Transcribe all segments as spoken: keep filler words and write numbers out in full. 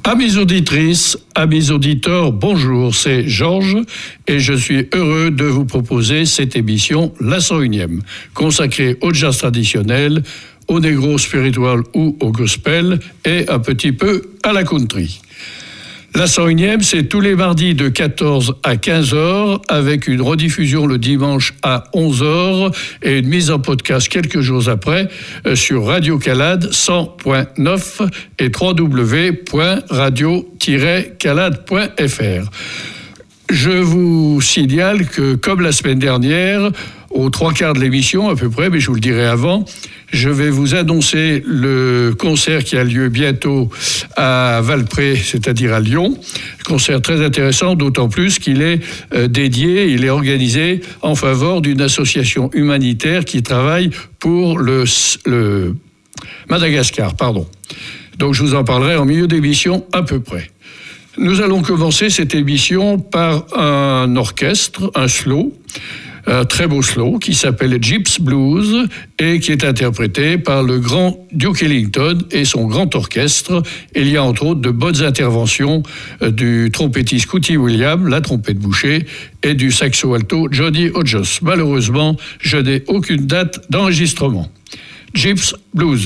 Amis auditrices, amis auditeurs, bonjour, c'est Georges et je suis heureux de vous proposer cette émission, la cent unième, consacrée au jazz traditionnel, au negro spiritual ou au gospel et un petit peu à la country. La cent unième, c'est tous les mardis de quatorze à quinze heures, avec une rediffusion le dimanche à onze heures et une mise en podcast quelques jours après euh, sur Radio Calade cent point neuf et w w w point radio tiret calade point f r. Je vous signale que, comme la semaine dernière, aux trois quarts de l'émission à peu près, mais je vous le dirai avant, je vais vous annoncer le concert qui a lieu bientôt à Valpré, c'est-à-dire à Lyon. Concert très intéressant, d'autant plus qu'il est euh, dédié, il est organisé en faveur d'une association humanitaire qui travaille pour le, le Madagascar. Pardon. Donc je vous en parlerai en milieu d'émission à peu près. Nous allons commencer cette émission par un orchestre, un slow, un très beau slow qui s'appelle Gypsy Blues et qui est interprété par le grand Duke Ellington et son grand orchestre. Il y a entre autres de bonnes interventions du trompettiste Cootie Williams, la trompette bouchée, et du saxo alto Johnny Hodges. Malheureusement, je n'ai aucune date d'enregistrement. Gypsy Blues.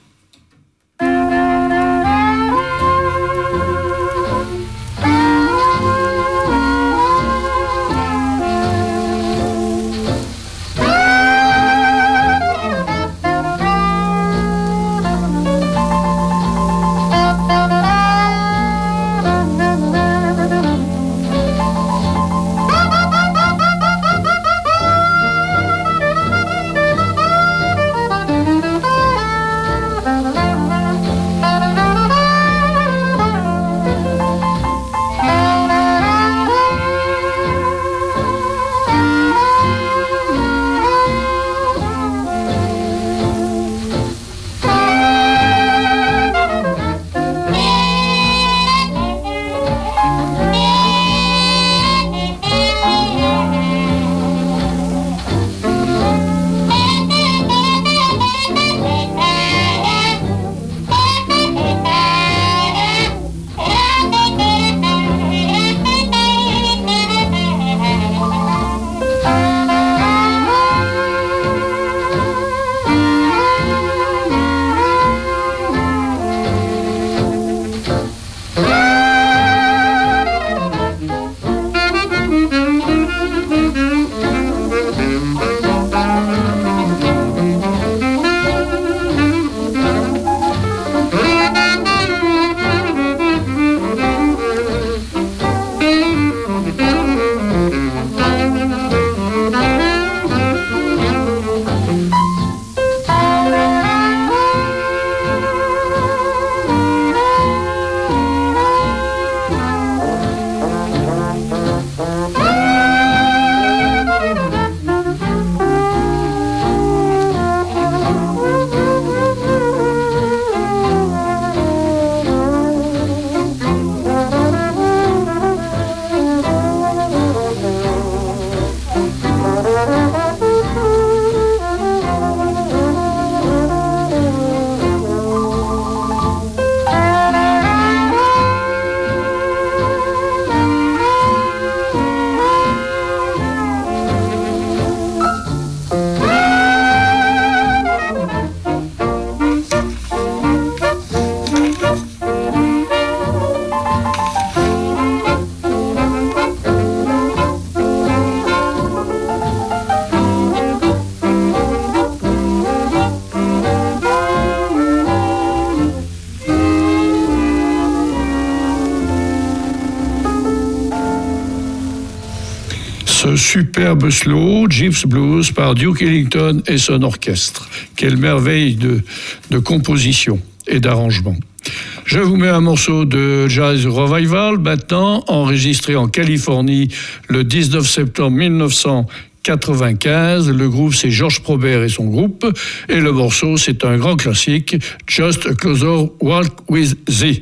Superbe slow, Gypsy Blues par Duke Ellington et son orchestre. Quelle merveille de, de composition et d'arrangement. Je vous mets un morceau de Jazz Revival maintenant, enregistré en Californie le dix-neuf septembre mille neuf cent quatre-vingt-quinze. Le groupe, c'est Georges Probert et son groupe. Et le morceau, c'est un grand classique, Just a Closer Walk with Thee.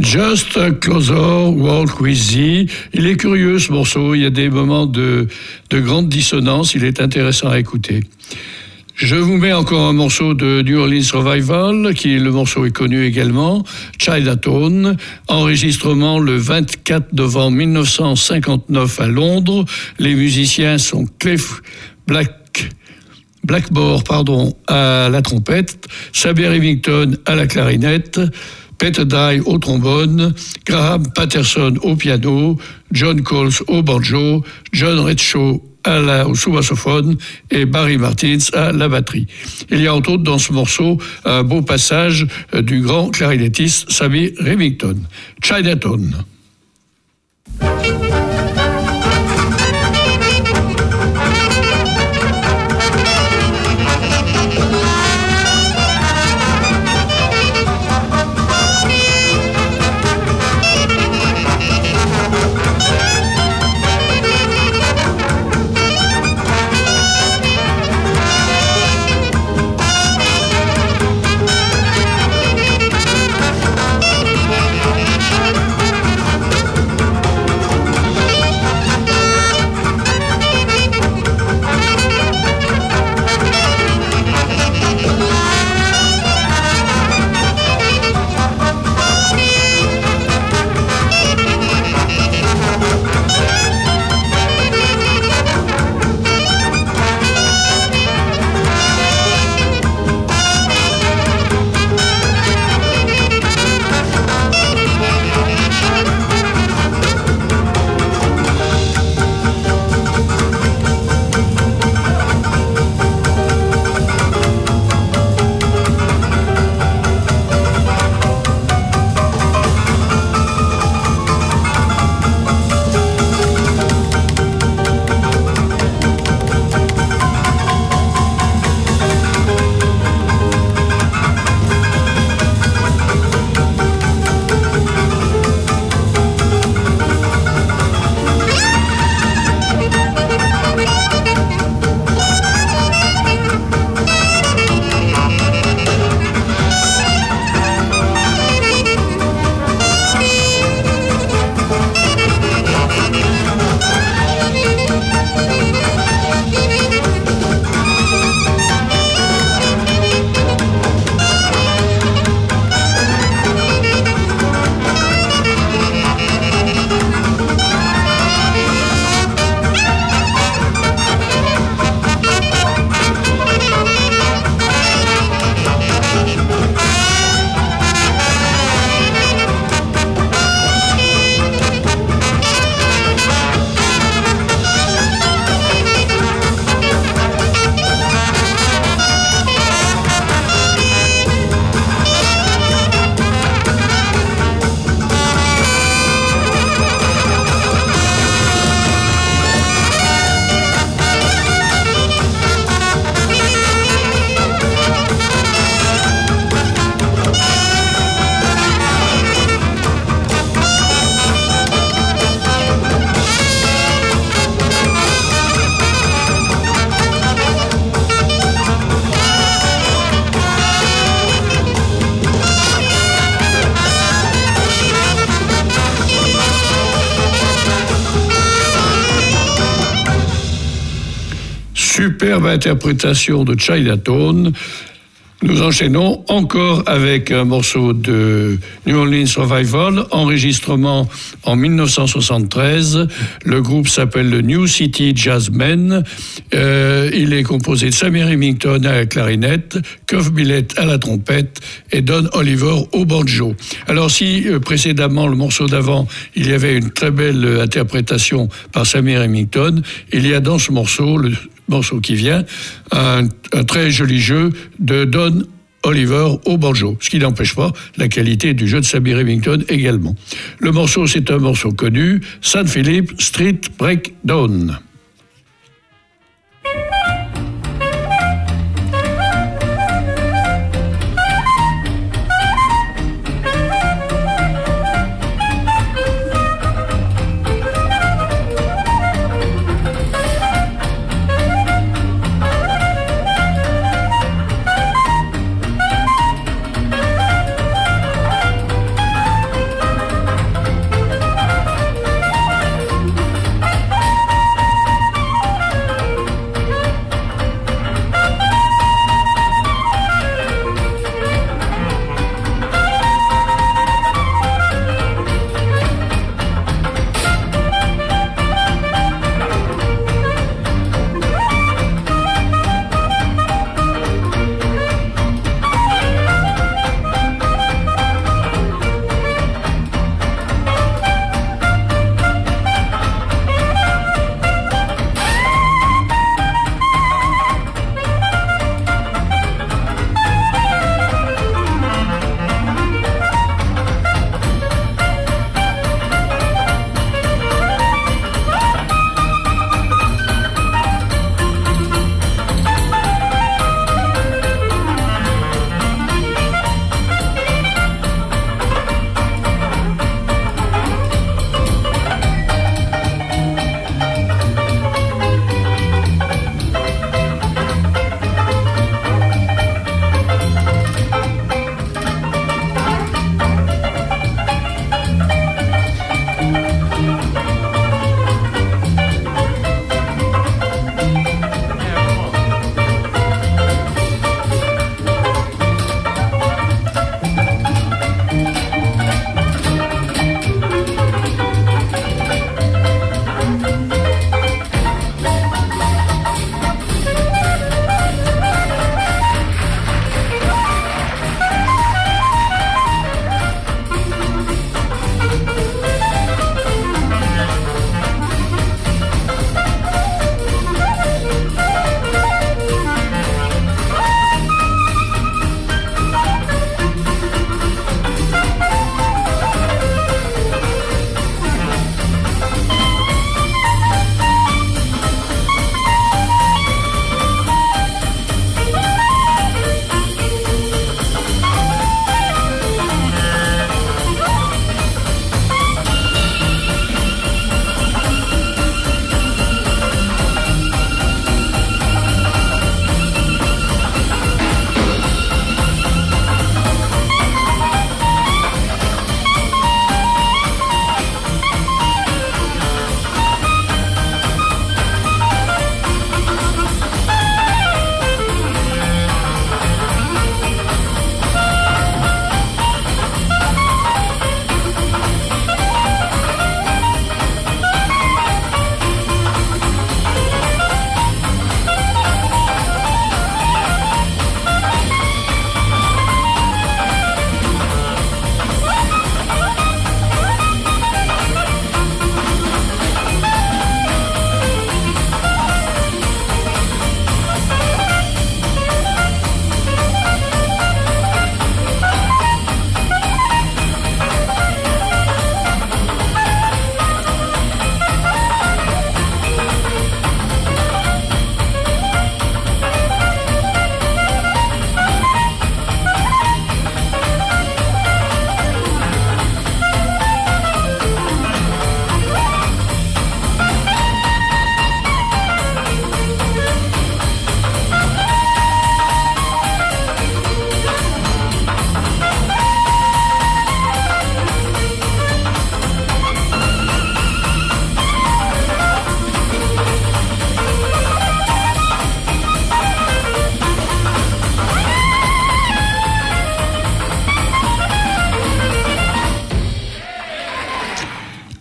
Just Closer Walk With Thee. Il est curieux ce morceau, il y a des moments de, de grande dissonance, il est intéressant à écouter. Je vous mets encore un morceau de New Orleans Revival, qui le morceau est connu également, Chinatown, enregistrement le vingt-quatre novembre mille neuf cent cinquante-neuf à Londres. Les musiciens sont Cliff Black, Blackmore pardon, à la trompette, Sammy Remington à la clarinette, Peter Dye au trombone, Graham Patterson au piano, John Coles au banjo, John Redshaw à la, au sous-bassophone et Barry Martins à la batterie. Il y a entre autres dans ce morceau un beau passage du grand clarinettiste Sammy Remington. Chinatown. Superbe interprétation de Chinatown. Nous enchaînons encore avec un morceau de New Orleans Revival, enregistrement en mille neuf cent soixante-treize. Le groupe s'appelle le New City Jazzmen. Euh, il est composé de Sammy Remington à la clarinette, Cuff Billett à la trompette et Don Oliver au banjo. Alors si euh, précédemment, le morceau d'avant, il y avait une très belle euh, interprétation par Sammy Remington, il y a dans ce morceau, le morceau qui vient, un, un très joli jeu de Don Oliver au banjo, ce qui n'empêche pas la qualité du jeu de Sammy Remington également. Le morceau, c'est un morceau connu, Saint Philip Street Breakdown.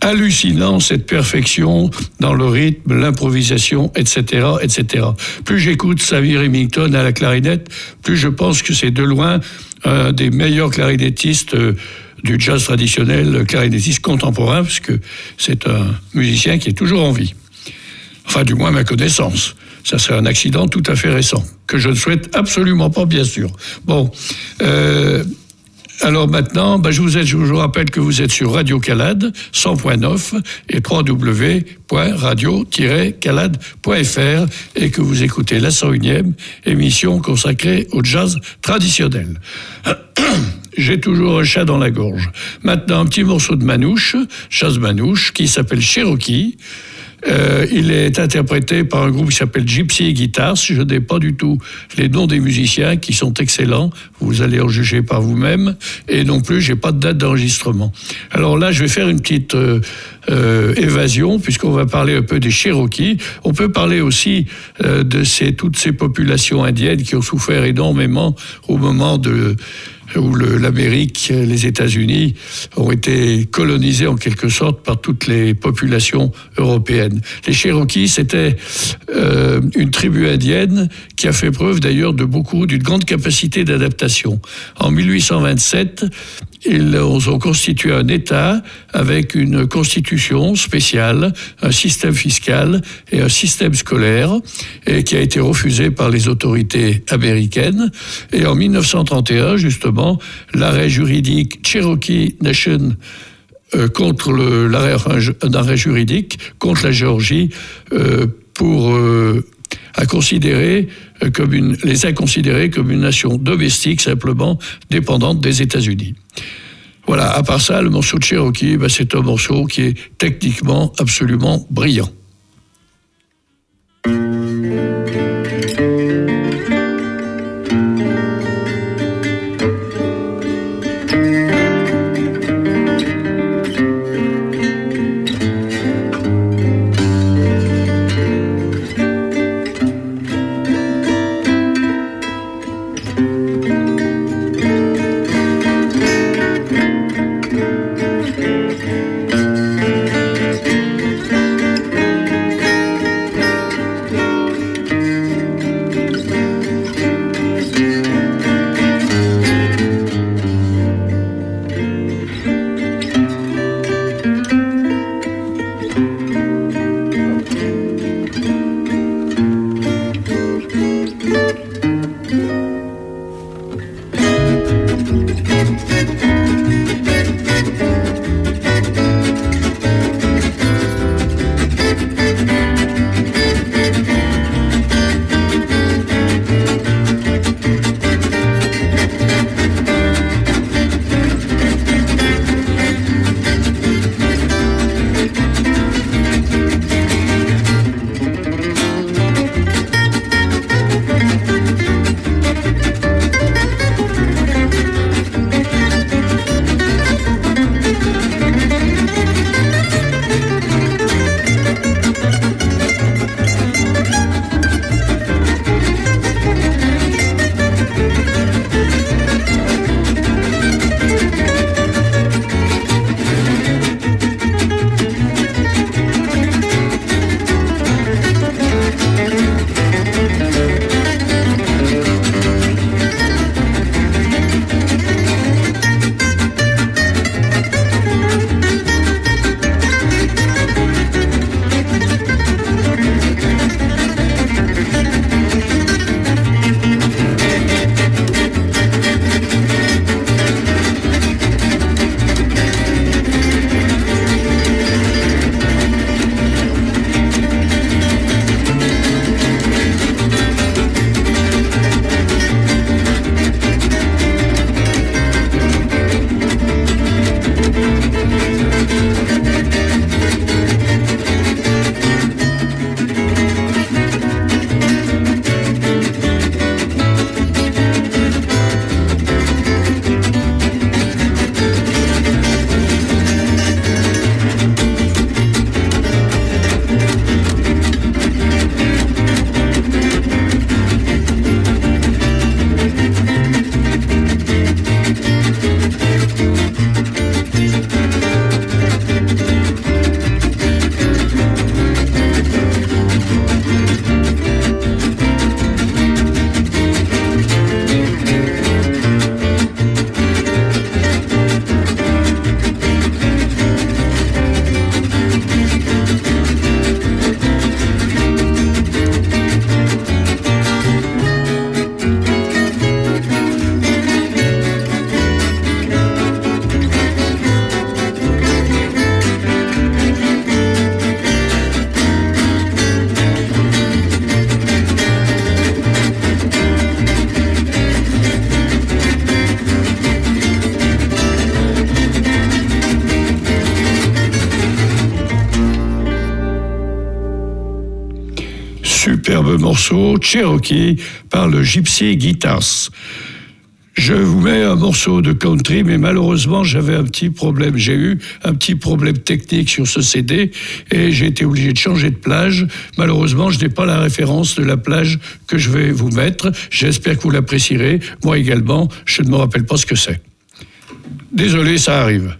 hallucinant, cette perfection dans le rythme, l'improvisation, et cetera, et cetera. Plus j'écoute Xavier Remington à la clarinette, plus je pense que c'est de loin un des meilleurs clarinettistes euh, du jazz traditionnel, clarinettiste contemporain, parce que c'est un musicien qui est toujours en vie. Enfin, du moins à ma connaissance. Ça serait un accident tout à fait récent, que je ne souhaite absolument pas, bien sûr. Bon, euh, alors maintenant, bah, je, vous ai, je vous rappelle que vous êtes sur Radio Calade, cent point neuf et w w w point radio tiret calade point f r et que vous écoutez la cent unième émission consacrée au jazz traditionnel. J'ai toujours un chat dans la gorge. Maintenant, un petit morceau de manouche, jazz manouche, qui s'appelle Cherokee. Euh, il est interprété par un groupe qui s'appelle Gypsy Guitars. Je n'ai pas du tout les noms des musiciens qui sont excellents. Vous allez en juger par vous-même. Et non plus, j'ai pas de date d'enregistrement. Alors là, je vais faire une petite euh, euh, évasion puisqu'on va parler un peu des Cherokees. On peut parler aussi euh, de ces, toutes ces populations indiennes qui ont souffert énormément au moment de où le, l'Amérique, les États-Unis ont été colonisés en quelque sorte par toutes les populations européennes. Les Cherokees, c'était euh, une tribu indienne qui a fait preuve d'ailleurs de beaucoup, d'une grande capacité d'adaptation. En mille huit cent vingt-sept, ils ont constitué un État avec une constitution spéciale, un système fiscal et un système scolaire, et qui a été refusé par les autorités américaines. Et en mille neuf cent trente et un, justement, l'arrêt juridique Cherokee Nation euh, contre le, l'arrêt, un arrêt juridique contre la Géorgie euh, pour euh, à considérer comme une, les a considérés comme une nation domestique simplement dépendante des États-Unis. Voilà, à part ça, le morceau de Cherokee, ben, c'est un morceau qui est techniquement absolument brillant. superbe morceau Cherokee par le Gypsy Guitars. Je vous mets un morceau de country, mais malheureusement, j'avais un petit problème. J'ai eu un petit problème technique sur ce C D et j'ai été obligé de changer de plage. Malheureusement, je n'ai pas la référence de la plage que je vais vous mettre. J'espère que vous l'apprécierez. Moi également, je ne me rappelle pas ce que c'est. Désolé, ça arrive.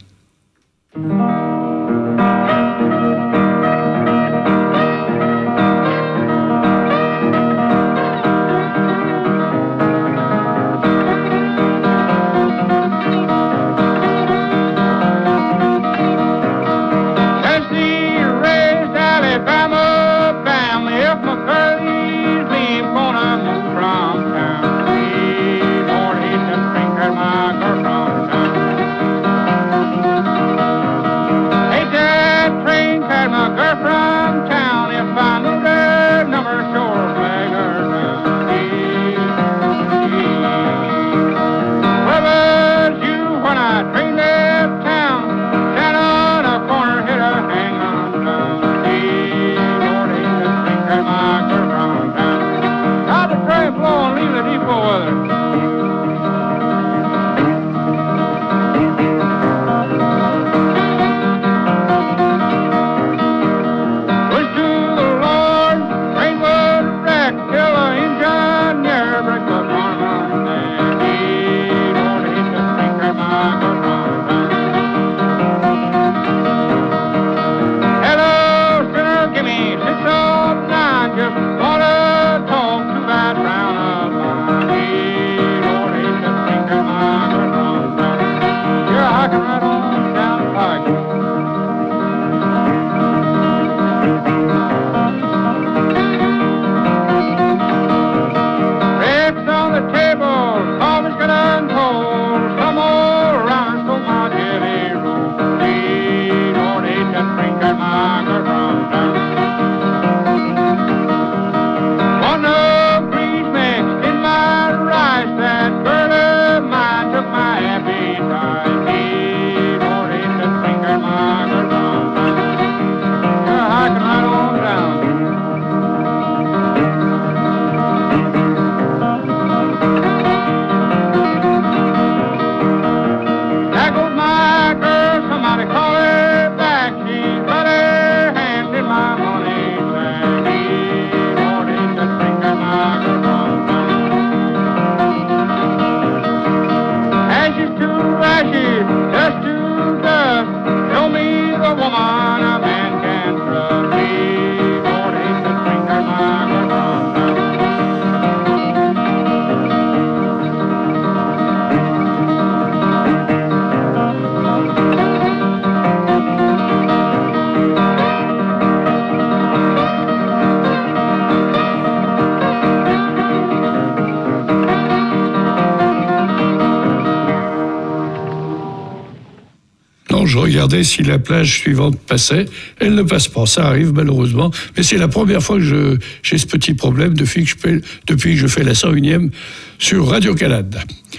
Je regardais si la plage suivante passait. Elle ne passe pas, ça arrive malheureusement. Mais c'est la première fois que je, j'ai ce petit problème depuis que je fais, depuis que je fais la cent unième sur Radio-Canada.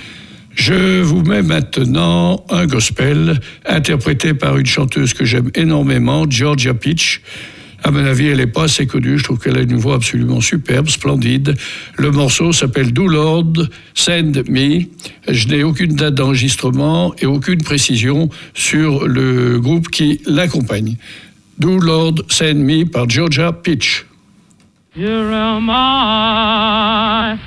Je vous mets maintenant un gospel interprété par une chanteuse que j'aime énormément, Georgia Peach. À mon avis, elle n'est pas assez connue. Je trouve qu'elle a une voix absolument superbe, splendide. Le morceau s'appelle Do Lord Send Me. Je n'ai aucune date d'enregistrement et aucune précision sur le groupe qui l'accompagne. Do Lord Send Me par Georgia Peach. Here am I,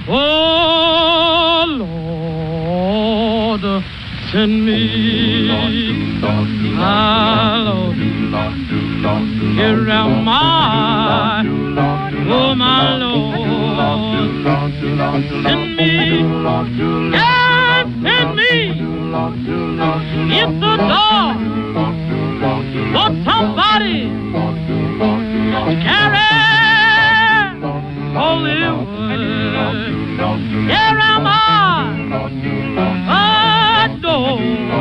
oh Lord, send me, my Lord. Here am I, oh my Lord, send me, yes, send me, it's the door for somebody to carry holy word. Here am I, a door,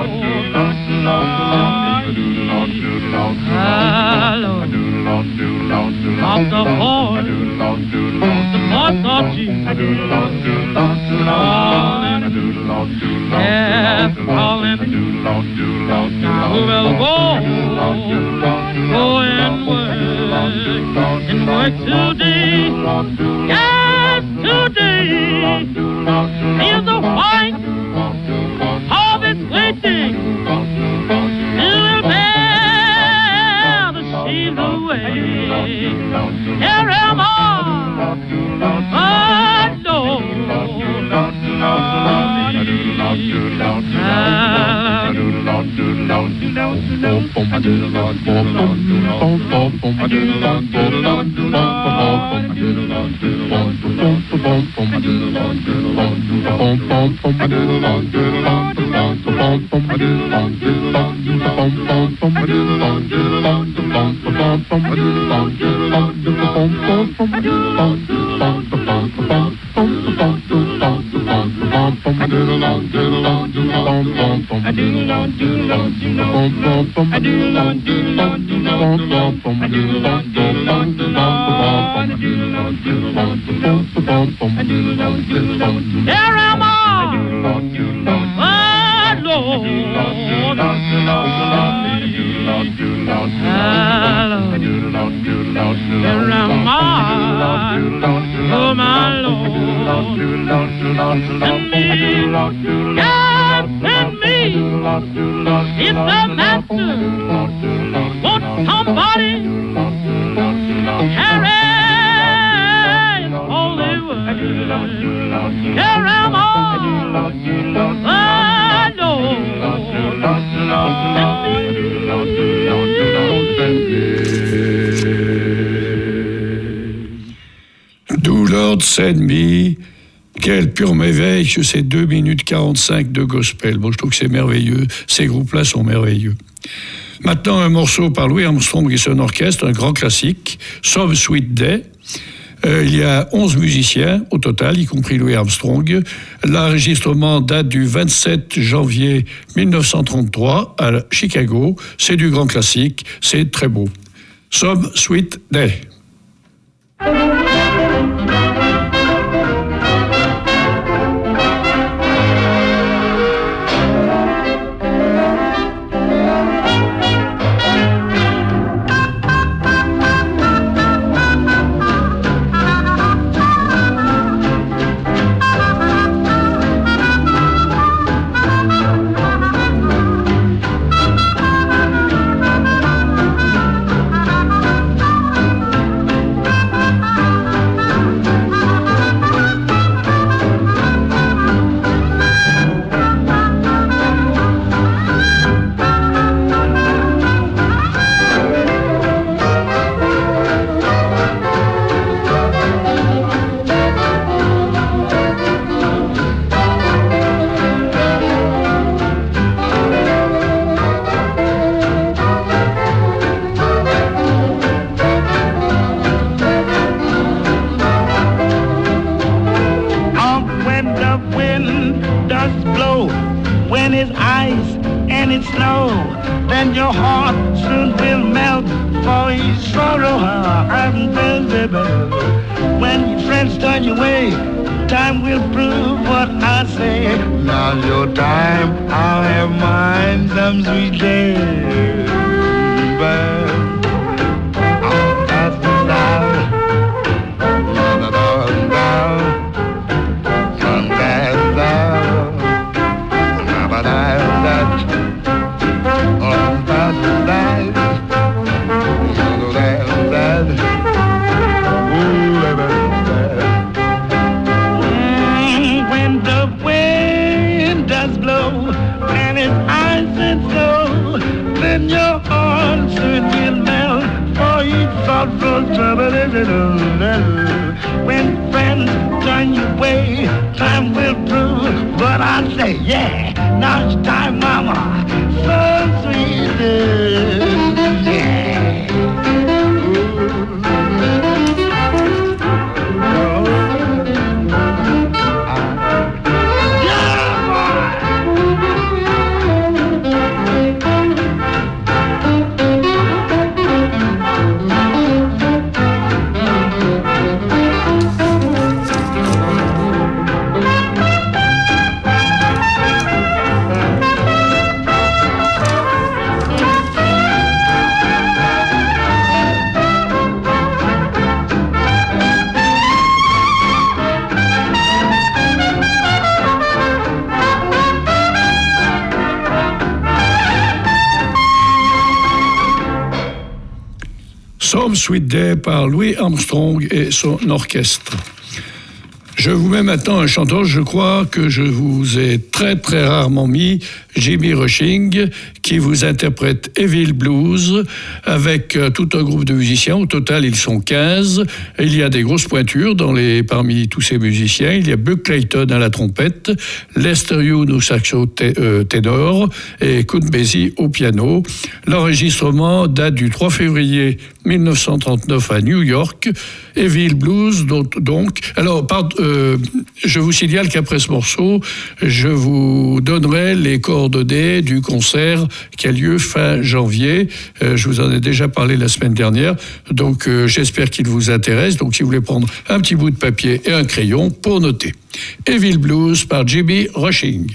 hello, of the voice, the voice of Jesus, calling, yes, calling, now who will go, go and work, and work. But today, yes, today is a white harvest waiting. It will bear the sheaves away. Here am I, oh Lord. Here am I, oh Lord. Here am I, oh my Lord. Send me, God send me. If the master wants somebody carry his holy word. Here am I, oh Lord. Do Lord Send Me. Quel pur merveille sur ces deux minutes quarante-cinq de gospel. Bon, je trouve que c'est merveilleux. Ces groupes-là sont merveilleux. Maintenant, un morceau par Louis Armstrong et son orchestre, un grand classique, Some Sweet Day. Euh, il y a onze musiciens au total, y compris Louis Armstrong. L'enregistrement date du vingt-sept janvier mille neuf cent trente-trois à Chicago. C'est du grand classique, c'est très beau. Some Sweet Day. When friends turn you away, time will prove. But I say, yeah, now it's time, mama. So sweet, yeah. Some Sweet Day par Louis Armstrong et son orchestre. Je vous mets maintenant un chanteur, je crois que je vous ai très très rarement mis Jimmy Rushing, qui vous interprète Evil Blues avec euh, tout un groupe de musiciens. Au total, ils sont quinze. Il y a des grosses pointures dans les, parmi tous ces musiciens. Il y a Buck Clayton à la trompette, Lester Young au saxo t- euh, ténor et Count Basie au piano. L'enregistrement date du trois février mille neuf cent trente-neuf à New York. Evil Blues, donc. donc alors, par, euh, je vous signale qu'après ce morceau, je vous donnerai les coordonnées du concert qui a lieu fin janvier. Euh, je vous en ai déjà parlé la semaine dernière, donc euh, j'espère qu'il vous intéresse. Donc si vous voulez prendre un petit bout de papier et un crayon pour noter. Evil Blues par Jimmy Rushing.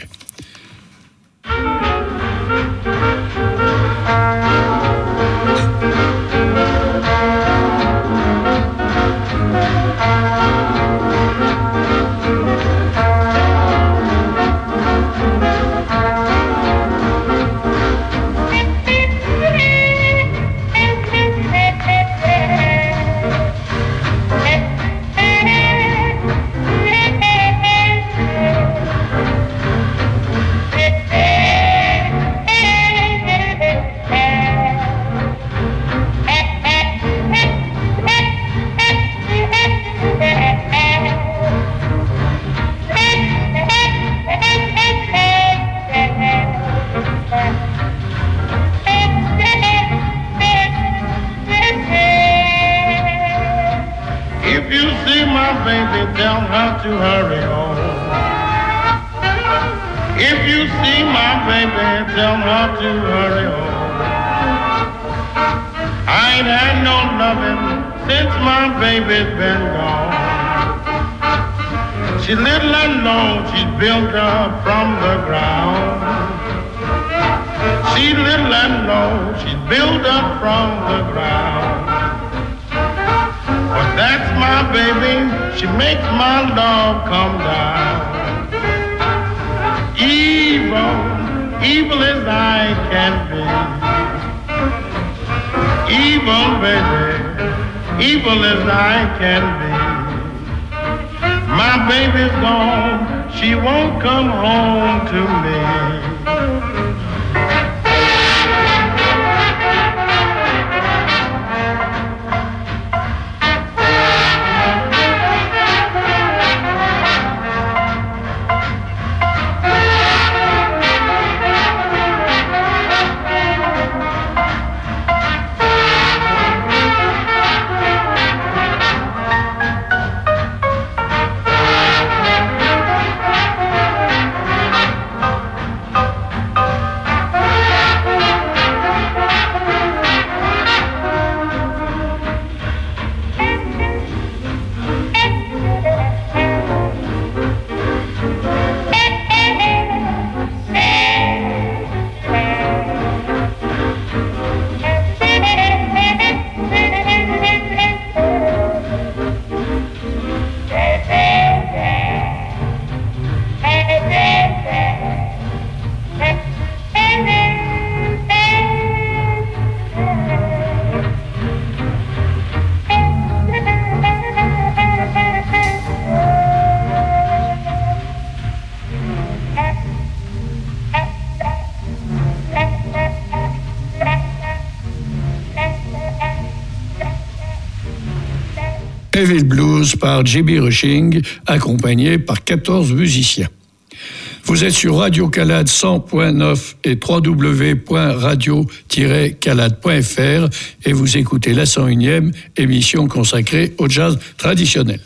Evil Blues par Jimmy Rushing, accompagné par quatorze musiciens. Vous êtes sur Radio Calade cent point neuf et w w w point radio tiret calade point f r et vous écoutez la cent unième émission consacrée au jazz traditionnel.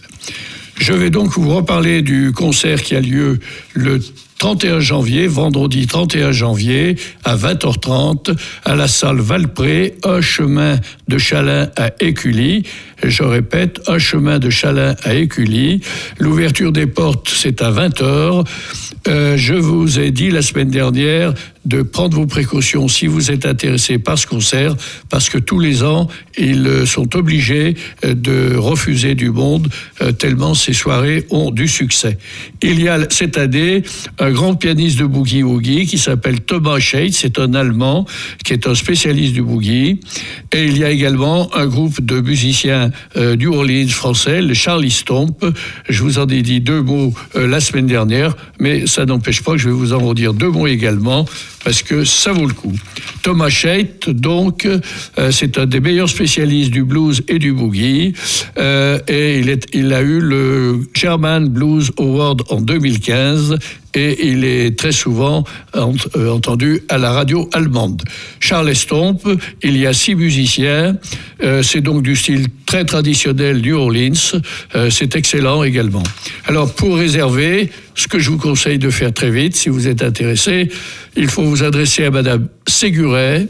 Je vais donc vous reparler du concert qui a lieu le trente et un janvier, vendredi trente et un janvier, à vingt heures trente, à la salle Valpré, un chemin de Chalain à Écully. Je répète, un chemin de Chalain à Écully. L'ouverture des portes, c'est à vingt heures. Euh, je vous ai dit la semaine dernière de prendre vos précautions si vous êtes intéressé par ce concert, parce que tous les ans, ils sont obligés de refuser du monde, euh, tellement ces soirées ont du succès. Il y a cette année un grand pianiste de boogie-woogie qui s'appelle Thomas Shade, c'est un Allemand qui est un spécialiste du boogie. Et il y a également un groupe de musiciens euh, New Orleans français, le Charlie Stomp. Je vous en ai dit deux mots euh, la semaine dernière, mais ça n'empêche pas que je vais vous en redire deux mots également, parce que ça vaut le coup. Thomas Shade, donc, euh, c'est un des meilleurs spécialistes du blues et du boogie, euh, et il, est, il a eu le German Blues Award en deux mille quinze, et il est très souvent ent, euh, entendu à la radio allemande. Charles Stomp, il y a six musiciens, euh, c'est donc du style très traditionnel New Orleans, euh, c'est excellent également. Alors, pour réserver, ce que je vous conseille de faire très vite, si vous êtes intéressé, il faut vous adresser à Madame Séguret,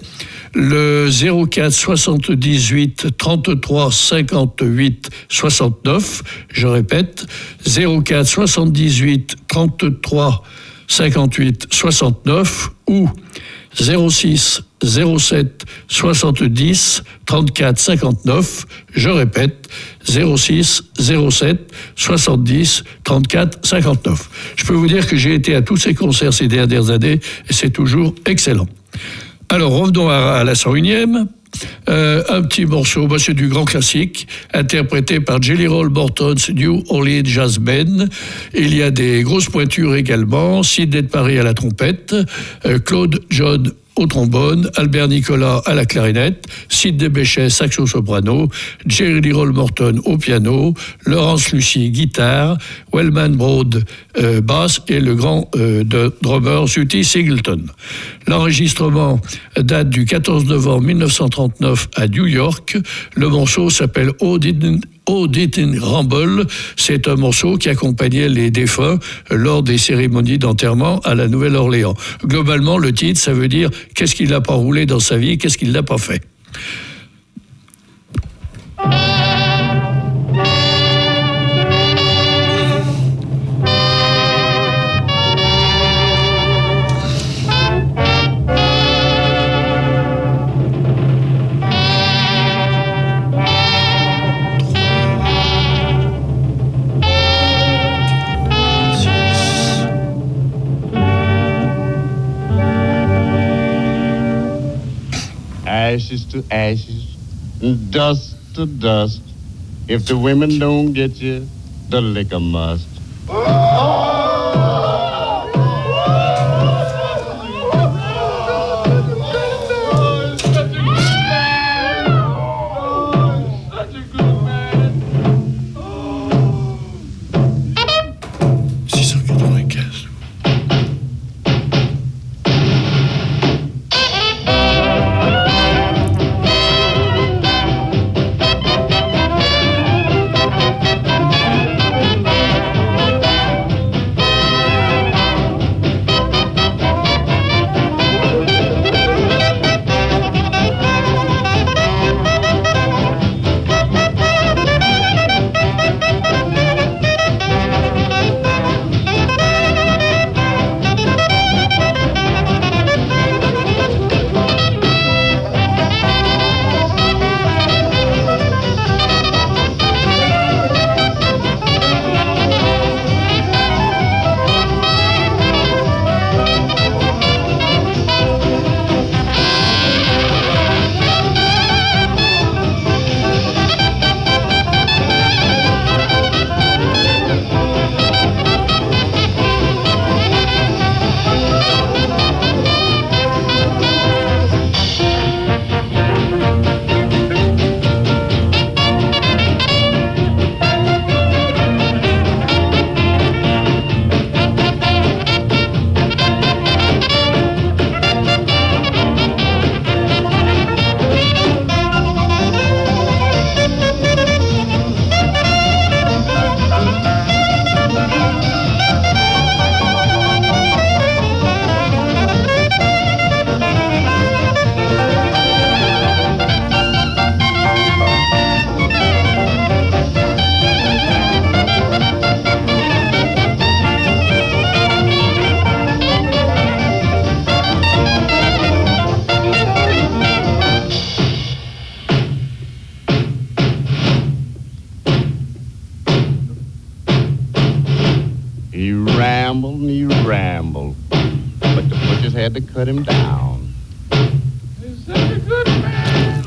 le zéro quatre soixante-dix-huit trente-trois cinquante-huit soixante-neuf, je répète, zéro quatre soixante-dix-huit trente-trois cinquante-huit soixante-neuf ou zéro six zéro sept soixante-dix trente-quatre cinquante-neuf, je répète, zéro six zéro sept soixante-dix trente-quatre cinquante-neuf. Je peux vous dire que j'ai été à tous ces concerts ces dernières années et c'est toujours excellent. Alors revenons à, à la cent unième. Euh, un petit morceau, bah, c'est du grand classique, interprété par Jelly Roll Morton's New Orleans Jazz Band. Il y a des grosses pointures également, Sidney de Paris à la trompette, euh, Claude John au trombone, Albert Nicolas à la clarinette, Sidney Bechet saxo-soprano, Jelly Roll Morton au piano, Laurence Lucie guitare, Wellman Broad euh, basse et le grand euh, de drummer Sooty Singleton. L'enregistrement date du quatorze novembre mille neuf cent trente-neuf à New York. Le morceau s'appelle Oh Didn't Oh Didn't Rumble. C'est un morceau qui accompagnait les défunts lors des cérémonies d'enterrement à la Nouvelle-Orléans. Globalement, le titre, ça veut dire qu'est-ce qu'il n'a pas roulé dans sa vie, qu'est-ce qu'il n'a pas fait. Ashes to ashes, and dust to dust. If the women don't get you, the liquor must. had to cut him down. He's such a good man.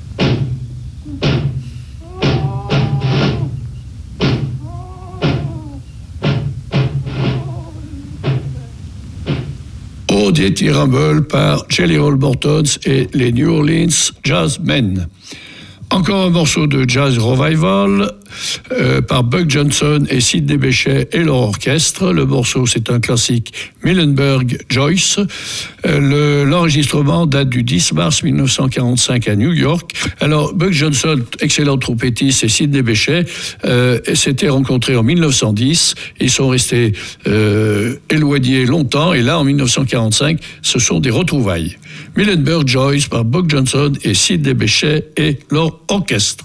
Au Dithyramble par Jelly Roll Mortons et les New Orleans Jazzmen. Encore un morceau de jazz revival euh, par Buck Johnson et Sidney Bechet et leur orchestre. Le morceau, c'est un classique Millenberg Joyce. Euh, le, l'enregistrement date du dix mars mille neuf cent quarante-cinq à New York. Alors, Buck Johnson, excellent trompettiste, et Sidney Bechet euh, s'étaient rencontrés en mille neuf cent dix. Ils sont restés euh, éloignés longtemps, et là, en mille neuf cent quarante-cinq, ce sont des retrouvailles. Millenberg Joyce par Buck Johnson et Sidney Bechet et leur orchestre.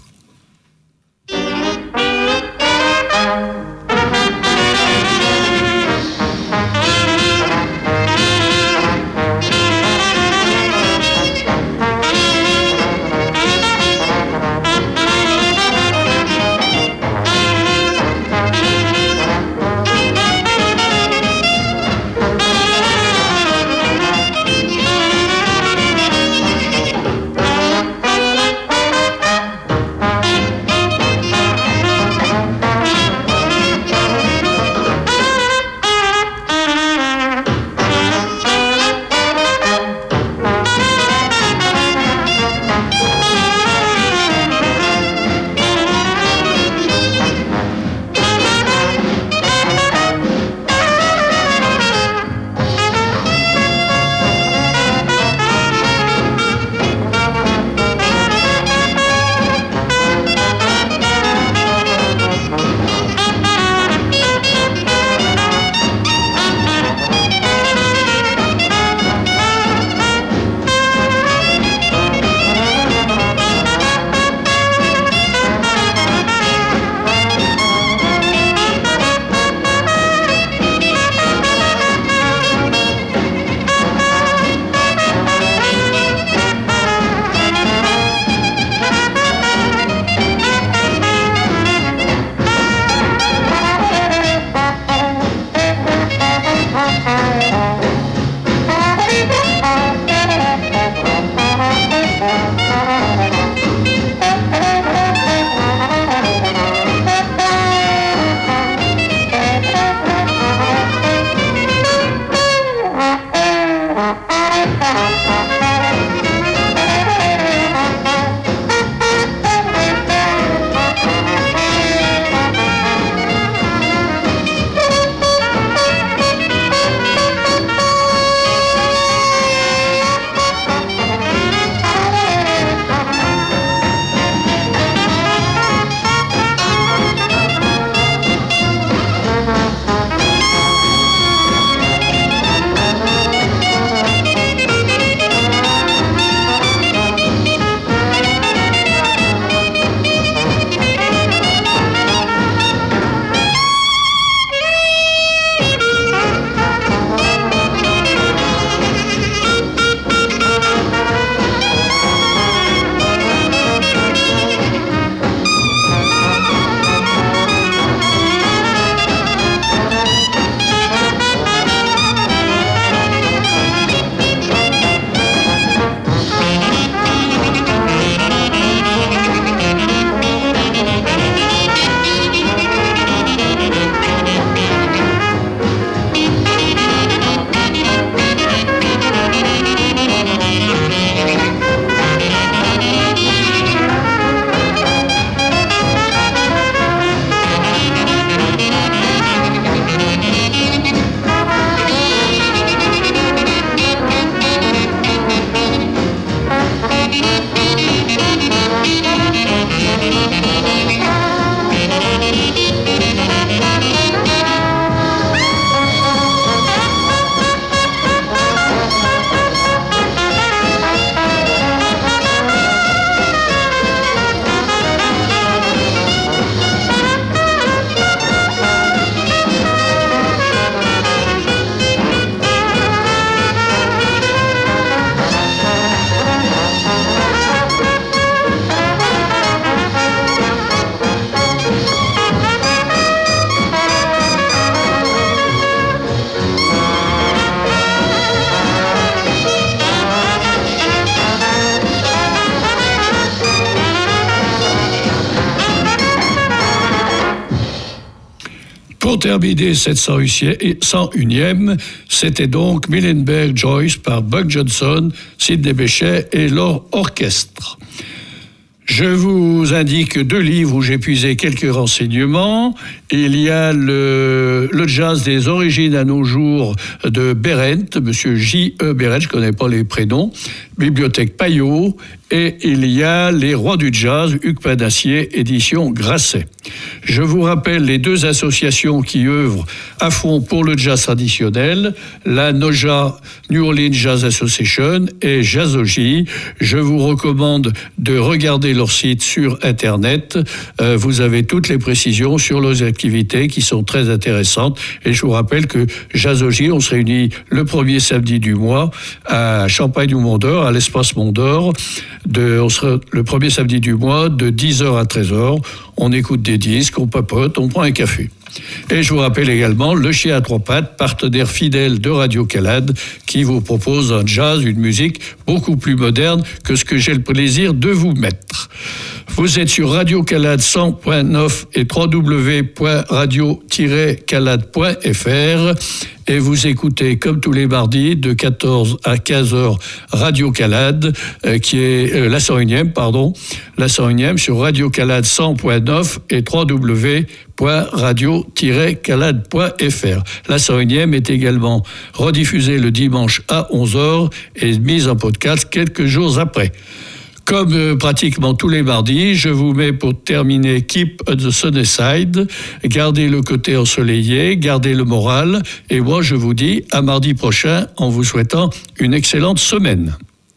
Pour terminer cette cent unième, c'était donc Muhlenberg Joyce par Buck Johnson, Sidney Bechet et leur orchestre. Je vous indique deux livres où j'ai puisé quelques renseignements. Il y a le, le jazz des origines à nos jours de Berendt, monsieur J E Berendt, je ne connais pas les prénoms, Bibliothèque Payot, et il y a Les Rois du Jazz, Hugues Padassier, édition Grasset. Je vous rappelle les deux associations qui œuvrent à fond pour le jazz traditionnel, la NOJA, New Orleans Jazz Association, et Jazzogy. Je vous recommande de regarder leur site sur Internet. Euh, vous avez toutes les précisions sur leurs activités qui sont très intéressantes. Et je vous rappelle que Jazzogy, on se réunit le premier samedi du mois à Champagne ou Mont-d'Or, à l'espace Mont-d'Or. De, on sera le premier samedi du mois de dix heures à treize heures. On écoute des disques, on papote, on prend un café. Et je vous rappelle également le Chien à trois pattes, partenaire fidèle de Radio Calade, qui vous propose un jazz, une musique beaucoup plus moderne que ce que j'ai le plaisir de vous mettre. Vous êtes sur Radio Calade cent point neuf et w w w point radio tiret calade point f r et vous écoutez comme tous les mardis de quatorze à quinze heures Radio Calade, euh, qui est euh, la cent unième, pardon, la cent unième sur Radio Calade cent point neuf et w w w point radio tiret calade point f r. La cent unième est également rediffusée le dimanche à onze heures et mise en podcast quelques jours après. Comme euh, pratiquement tous les mardis, je vous mets pour terminer Keep the Sunny Side, gardez le côté ensoleillé, gardez le moral, et moi je vous dis à mardi prochain en vous souhaitant une excellente semaine.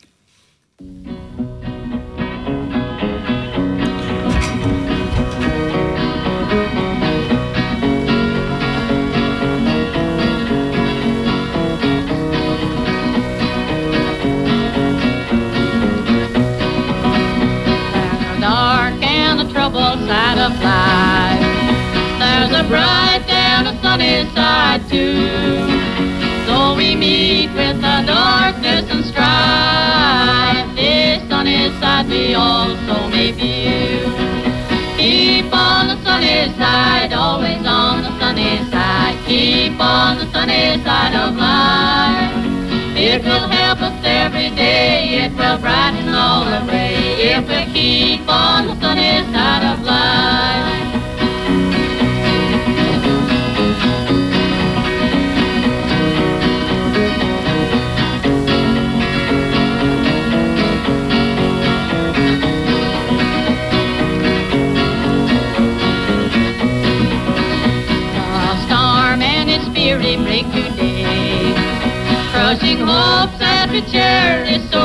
Side of life, there's a bright and a sunny side too. So we meet with the darkness and strife. This sunny side we also may view. Keep on the sunny side, always on the sunny side. Keep on the sunny side of life. It will help us every day, it will brighten all the way, if we keep on the sunny side of life. A storm and its fury break today, crushing hopes that we cherish so